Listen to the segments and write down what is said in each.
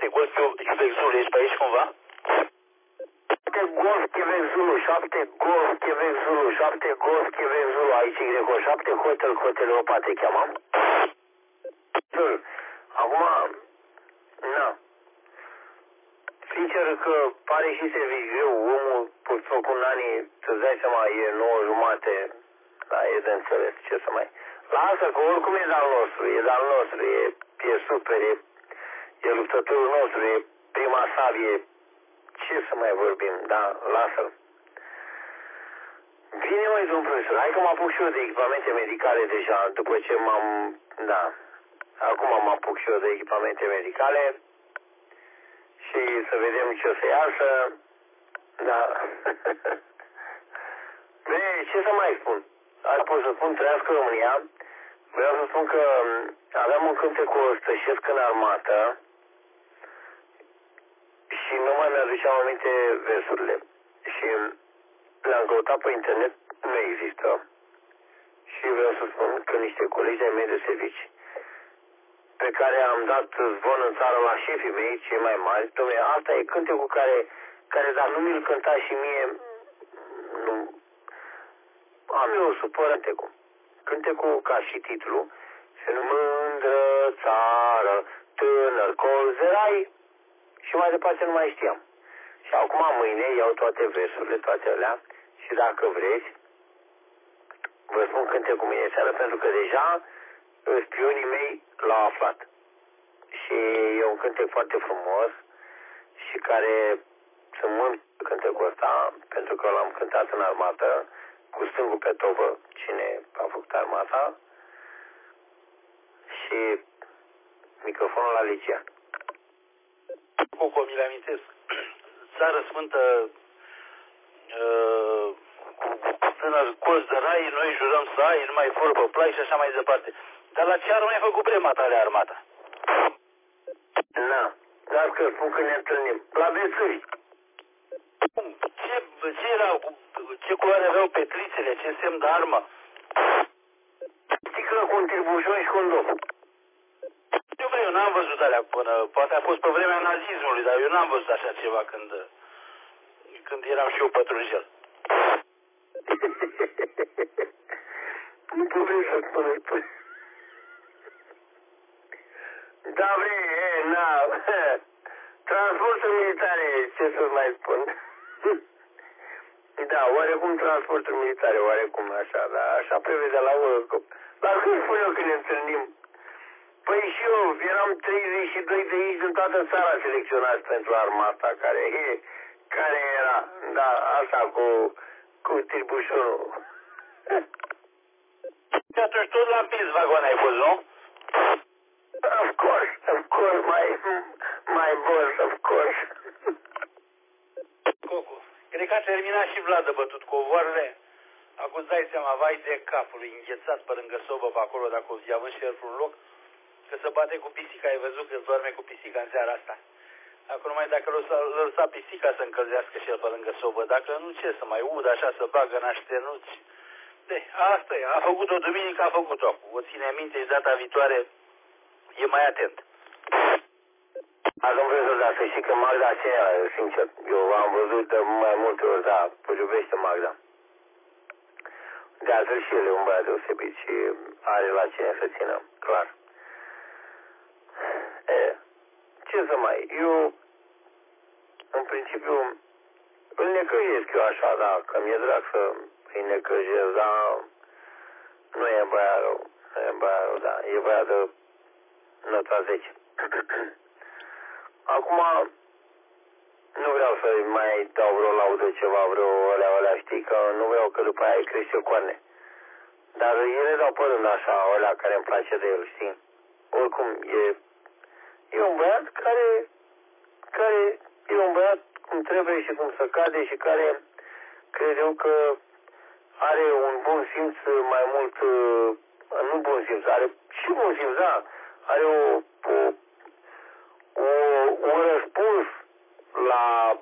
7, Golf Quebec Zulu, ești pe aici cumva? 7 Golf Quebec Zulu, 7 Golf Quebec Zulu, 7 Golf Quebec Zulu, aici Greco, 7 Hotel Opa te cheamă. Acum, na, sincer că pare și serviciu greu, omul făcut în anii, să-ți dai seama, e 9:30, da, e de înțeles, ce să mai... Lasă că oricum e de-al nostru, e super, e luptătorul nostru, e prima sabie, ce să mai vorbim, da, lasă-l. Bine, măi, domn profesor, hai că mă apuc și eu de echipamente medicale deja, după ce da, acum mă apuc și eu de echipamente medicale și să vedem ce o să iasă, da. Bine, ce să mai spun? Asta pot să spun, trăiască România. Vreau să spun că aveam un cântec cu stășesc în armată și nu mai mi-aduceam aminte versurile. Și le-am căutat pe internet, nu există. Și vreau să spun că niște colegi ai mei de servici, pe care am dat zvon în țară la șefii mei, cei mai mari, dom'le, asta e cântecul care dar nu mi-l cânta și mie, nu... Am eu o supărate cu cântecul ca și titlu, se mândră țară, tânăr colzerai, și mai departe nu mai știam. Și acum mâine iau toate versurile, toate alea, și dacă vreți, vă spun cântecul mâine seară, pentru că deja spionii mei l-au aflat. Și e un cântec foarte frumos și care sunt mult cântecul ăsta, pentru că l-am cântat în armată, cu stângul pe tobă, cine a făcut armata, și microfonul la Licia. Coco, mi-l amintesc. Țară Sfântă, cu tânăr colț de rai, noi jurăm să ai, numai vorbă, plai și așa mai departe. Dar la ce ar mai făcut prima tale armata? Na, dar că spun că ne întâlnim. La Bețâri. Ce erau, ce culoare aveau petrițele, ce semn de armă? Sticlă cu un tirbușon și cu un dop. Eu n-am văzut alea până, poate a fost pe vremea nazismului, dar eu n-am văzut așa ceva când eram și eu pătrunjel. Nu trebuie să spui. Da, na, transportul militare, ce să mai spun? Da, oarecum transportul militare, oarecum așa, dar așa prevede la urmă. Dar cum spun eu când ne întâlnim? Păi și eu, eram 32 de aici din toată țara selecționați pentru armata, care era, da, asta cu tirbușonul. Și atunci tot la pis vagon ai fost, nu? Of course, my boss, of course. Coco, cred că a terminat și Vlad de bătut covoarele. Acum îți dai seama, vai de capul, înghețat pe lângă sobă pe acolo, dacă o zi având șerful în loc, că se bate cu pisica, ai văzut că doarme cu pisica în seara asta. Acum numai dacă l-a lăsat pisica să încălzească și el pe lângă sobă, dacă nu, ce să mai udă așa, să bagă în așternuți. Asta e, a făcut-o duminică, a făcut-o acum. O ține minte și data viitoare e mai atent. Domnul profesor, dar să știi că Magda aceea, sincer, eu am văzut de mai multe ori, da, o iubește Magda. De altfel și el e un băiat deosebit și are la cine să țină, clar. Ce să mai, eu, în principiu, îl necăjesc eu așa, da, că mi-e drag să îi necăjesc, dar nu e băiat rău, da, e băiat de nota 10. Acum, nu vreau să mai dau vreo laudă ceva, vreo alea, știi, că nu vreau că după aia îi crește coarne. Dar ele dau pe rând așa, alea care îmi place de el, știi? Oricum, e un băiat care e un băiat cum trebuie și cum să cade și care cred eu că are un bun simț mai mult, nu bun simț, are și bun simț, da, are un răspuns la,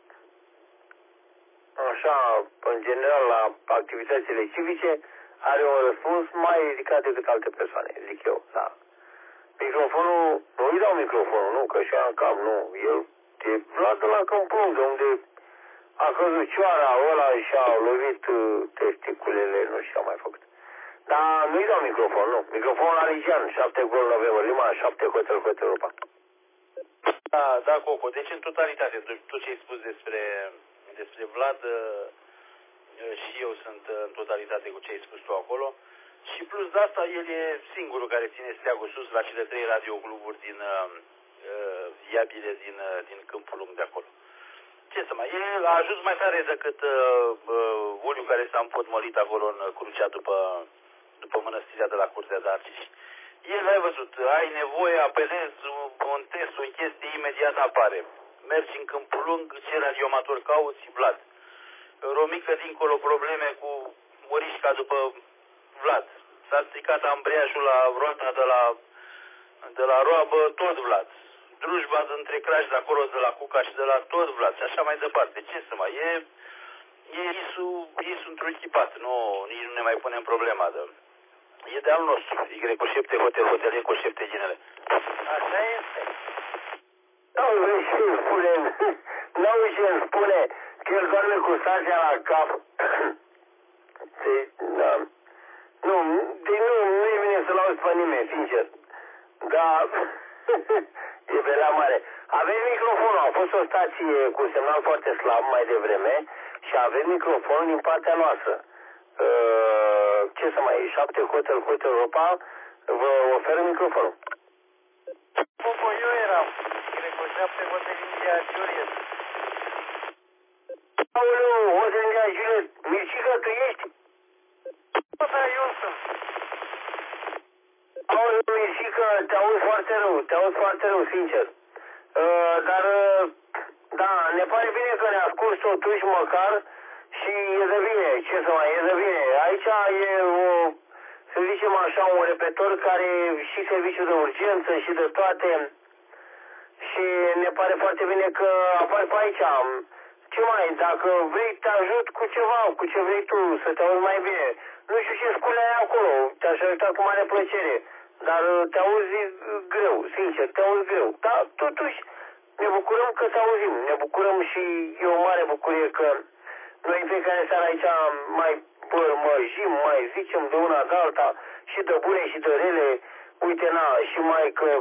așa, în general, la activitățile civice, are un răspuns mai ridicat decât alte persoane, zic eu, da. Microfonul nu nu-i dau microfonul, nu, că și-a în cap, nu. El e Vlad de la Câmplung, de unde a căzut cioara ăla și-a lovit testiculele, nu știu ce a mai făcut. Dar nu-i dau microfon, nu. Microfonul la Ligian, 7 gol November Lima, 7 Hotel Europa. Da, Coco, deci în totalitate, tot ce ai spus despre Vlad, și eu sunt în totalitate cu ce ai spus tu acolo. Și plus de asta, el e singurul care ține steagul sus la cele 3 radiocluburi viabile din Câmpul Lung de acolo. Ce să mai, el a ajuns mai tare decât Uliu care s-a împotmolit acolo în Crucea după mănăstirea de la Curtea de Argeș. El, ai văzut, ai nevoie, apelezi un test, o chestie, imediat apare. Mergi în Câmpul Lung, ce radioamator cauți, Vlad. Romică dincolo probleme cu Morișca după Vlad. S-a stricat ambreiajul la roata de la roabă, tot Vlad. Drujba între crași de acolo, de la Cuca și de la tot Vlad și așa mai departe. Ce să mai e? Isul într-un echipat, nici nu ne mai punem problema de... E de al nostru, Y cu 7 hotel, cu 7 ginele. Așa este. N-auzi ce îmi spune, n-auzi ce îmi spune că el doarme cu sarcea la cap. Nu-i vine să-l auzi pe nimeni, sincer. Dar e pe la mare. Avem microfonul, a fost o stație cu semnal foarte slab mai devreme și avem microfonul din partea noastră. Ce să mai e? 7 Hotel Europa vă oferă microfonul. Popo, eu eram. Greco 7 Hotel India Juliet. Aoleu, Hotel India Juliet, Mircică, tu ești? Da, eu sunt. Aoleu, Mircică, te auzi foarte rău, sincer. Dar, da, ne pare bine că ne asculti totuși măcar și e de bine, ce să mai, e de bine. Aici e să zicem așa, un repetor care și serviciu de urgență și de toate și ne pare foarte bine că apar pe aici. Ce mai, dacă vrei te ajut cu ceva, cu ce vrei tu, să te auzi mai bine. Nu știu ce scule ai acolo, te-aș ajuta cu mare plăcere, dar te auzi greu, sincer, te auzi greu. Dar totuși ne bucurăm că te auzim, ne bucurăm și e o mare bucurie că noi în fiecare seară aici mai bărmăjim, mai zicem de una de alta și de bune și de rele. Uite, și mai că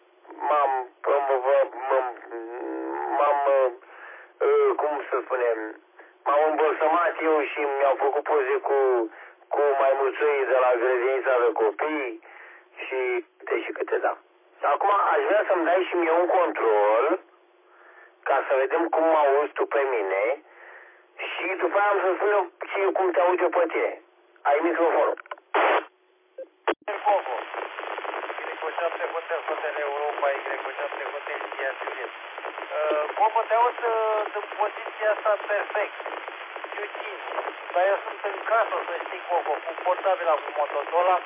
cum să spunem, m-am îmbolsămat eu și mi-au făcut poze cu maimuțoi de la grădinița de copii și câte da. Acum aș vrea să-mi dai și mie un control ca să vedem cum mă auzi tu pe mine și după aia am să spun eu și cum te aud eu pe tine. Ai microfonul. Popo. Greco 7 Hotel Europa, Y 7 Hotel India Juliet. Popo, te aud în poziția asta perfect. Eu țin. Dar eu sunt în casă, să știi, Popo, cu portabila, cu motodola.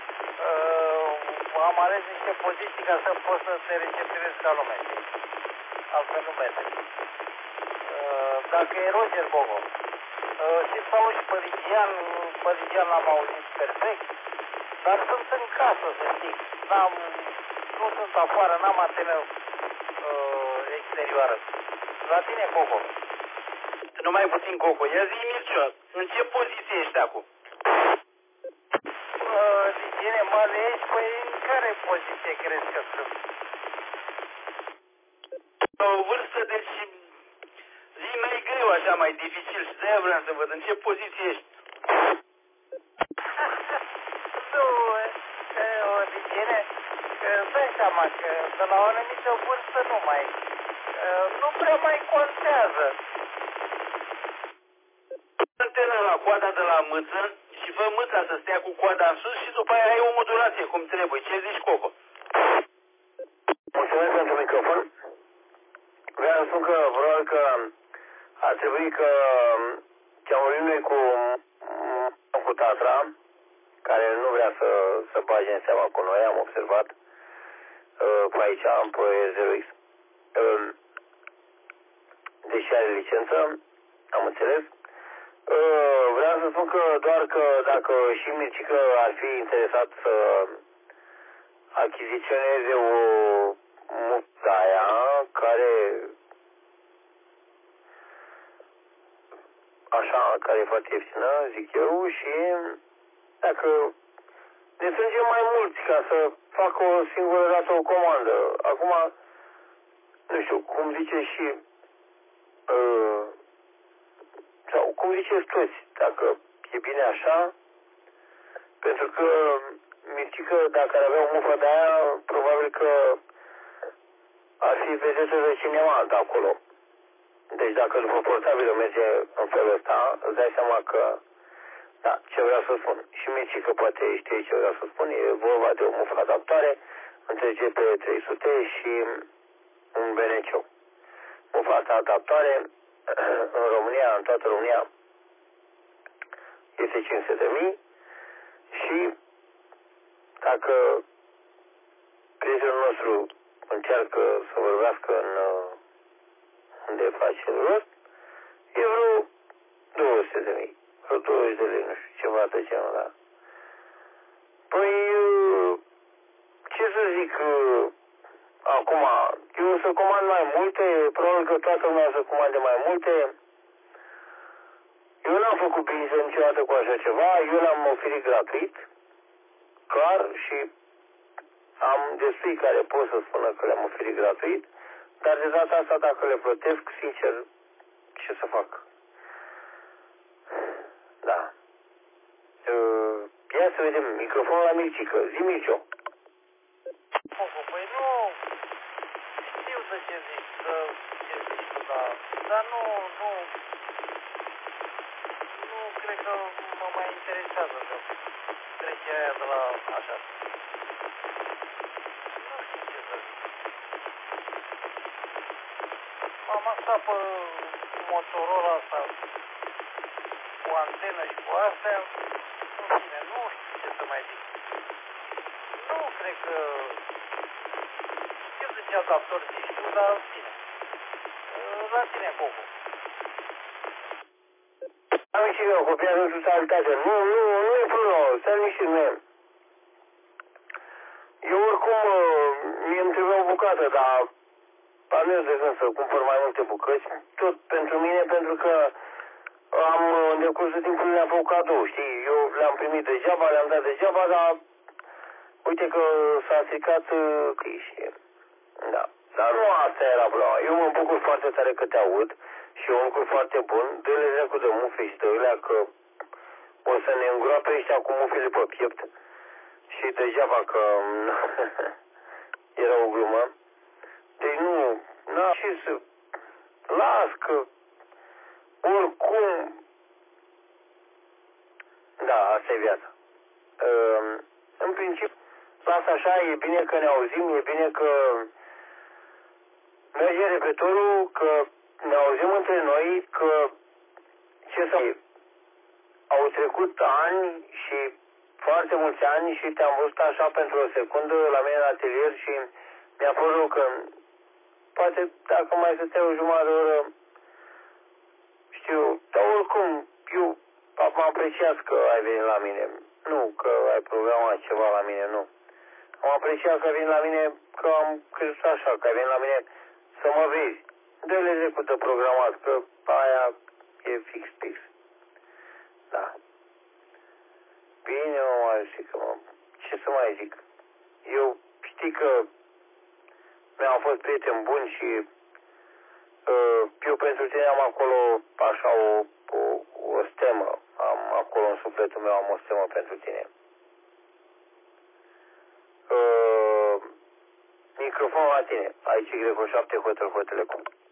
Am ales niște poziții ca să pot să te recepționez ca lume. Altfel nu merge. Dacă e Roger Bogo, și să auzi și pe Ligian l-am auzit perfect, dar sunt în casă, să știi. Nu sunt afară, n-am antenă exterioară. La tine, Coco. Numai puțin, Coco. Ia zi, Mircea, în ce poziție ești acum? Ligiene, mă legi? Păi în care poziție crezi că sunt? O vârstă, deci zi mai greu, așa, mai dificil și de-aia vreau să văd în ce poziție ești. Nu, Ligiene, dai seama că de la o anumită vârstă nu prea mai contează. Antena la coada de la mâță și fă mâța să stea cu coada în sus și după aia ai o modulație cum trebuie. Ce zici, Coco? Mulțumesc pentru microfon. Vreau să spun că probabil că ar trebui că ce-am vorbit noi cu Tatra, care nu vrea să bage în seama cu noi, am observat pe aici, pe 0X. Deși are licență, am înțeles. Vreau să spun că doar că dacă și Mircică ar fi interesat să achiziționeze care e foarte ieftină, zic eu, și dacă ne strângem mai mulți ca să fac o singură dată o comandă. Acum, nu știu, cum zice și sau cum ziceți toți, dacă e bine așa, pentru că Mircică, dacă ar avea o mufă de aia, probabil că ar fi vedetă de cineva de acolo. Deci dacă după portabilă merge în felul ăsta, îți dai seama că, da, ce vreau să spun. Și Mircică poate știe ce vreau să spun, e vorba de o mufă adaptare între GP300 și un BNC. Mufa asta adaptare în România, în toată România, este 500.000 și dacă prietenul nostru încearcă să vorbească unde face rost, e vreo 200.000, vreo 20 de lei, nu știu, ceva de genul ăla. Păi, ce să zic, acum, eu o să comand mai multe, probabil că toată lumea o să comande mai multe. Eu n-am făcut business niciodată cu așa ceva, eu l-am oferit gratuit, clar, și am destui care pot să spună că le-am oferit gratuit, dar de data asta dacă le plătesc, sincer, ce să fac? Da. Ia să vedem, microfonul la Mircică, zi Mircio. Păi nu știu de ce zici, ce zici tu, dar nu cred că mă mai interesează de trecerea aia de la așa. Nu știu ce să zic. Am asta pe Motorola asta cu antenă și cu astea, în fine, nu știu ce să mai zic. Nu cred că știu de ce adaptor zici tu, dar în fine. La tine, Bobo. Am și eu copiat în totalitate. Nu e problemă, stai liniștit, nu. Eu oricum, mie îmi trebuie o bucată, dar am eu de gând să cumpăr mai multe bucăți, tot pentru mine, pentru că în decursul timpului le-am făcut cadou, știi? Eu le-am primit degeaba, le-am dat degeaba, dar uite că s-a stricat și da. Dar nu asta era problema. Eu mă bucur foarte tare că te aud și e un lucru foarte bun. Dă-le dracu de mufe și de ălea că o să ne îngroape ăștia cu mufele pe piept. Și degeaba că era o glumă. Deci n-am și să las că oricum da, asta e viața. În principiu, las așa, e bine că ne auzim, e bine că merge repetorul, că ne auzim între noi, că ce să au trecut ani și foarte mulți ani și te-am văzut așa pentru o secundă la mine la atelier și mi-a fost rău că poate dacă mai stătea o jumătate de oră, știu, dar oricum eu mă apreciat că ai venit la mine, nu că ai programat ceva la mine, nu. Am apreciat că vin la mine, că am crezut așa, că ai venit la mine să mă vezi. Dă-le trecută programat, că aia e fix. Da. Bine, mă zic că ce să mai zic? Eu știi că mi-am fost prieten bun și eu pentru tine am acolo așa o stemă. Am acolo în sufletul meu am o stemă pentru tine. Microfonul la tine. Aici Greco 7, Hotel Telecom.